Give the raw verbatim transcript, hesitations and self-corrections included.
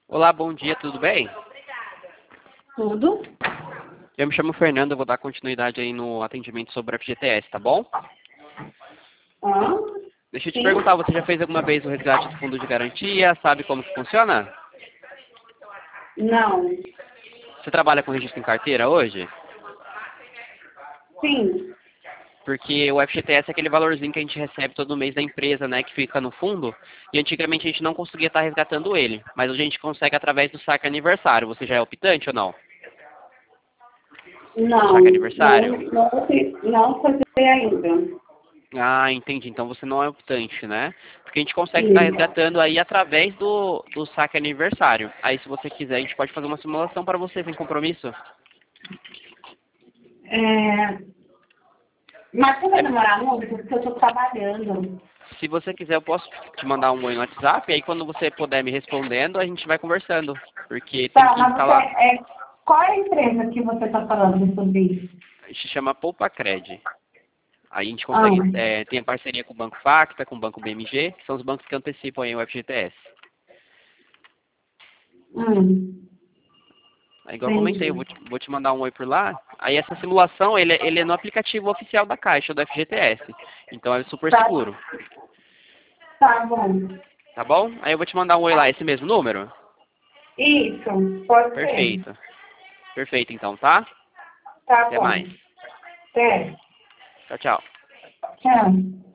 Olá, bom dia, tudo bem? Tudo? Eu me chamo Fernando, eu vou dar continuidade aí no atendimento sobre a F G T S, tá bom? Ah, Deixa eu te sim? perguntar, você já fez alguma vez o resgate do fundo de garantia? Sabe como que funciona? Não. Você trabalha com registro em carteira hoje? Sim. Porque o F G T S é aquele valorzinho que a gente recebe todo mês da empresa, né, que fica no fundo, e antigamente a gente não conseguia estar resgatando ele, mas hoje a gente consegue através do saque aniversário. Você já é optante ou não? Do Não. saque Não, aniversário? não, fi- não fazer ainda. Ah, entendi. Então você não é optante, né? Porque a gente consegue estar Sim. resgatando aí através do, do saque aniversário. Aí se você quiser, a gente pode fazer uma simulação para você sem compromisso. É, mas você vai É, demorar muito porque eu estou trabalhando. se você quiser, eu posso te mandar um oi no WhatsApp, e aí quando você puder me respondendo, a gente vai conversando. Porque tem Tá, que mas você... instalar, É, qual é a empresa que você está falando sobre isso? a gente chama Poupa Cred. Aí a gente Ah, consegue, é, tem a parceria com o Banco Facta, com o Banco B M G, que são os bancos que antecipam aí o F G T S. hum, É igual eu comentei, eu entendi. vou te, vou te mandar um oi por lá. Aí essa simulação, ele, é- ele é no aplicativo oficial da Caixa, do F G T S. Então é super Tá, seguro, tá bom. tá bom? Aí eu vou te mandar um oi lá, esse mesmo número? Isso, pode ser. Perfeito. Perfeito então, tá? Tá Até mais. bom. Até. Tchau, tchau. Tchau.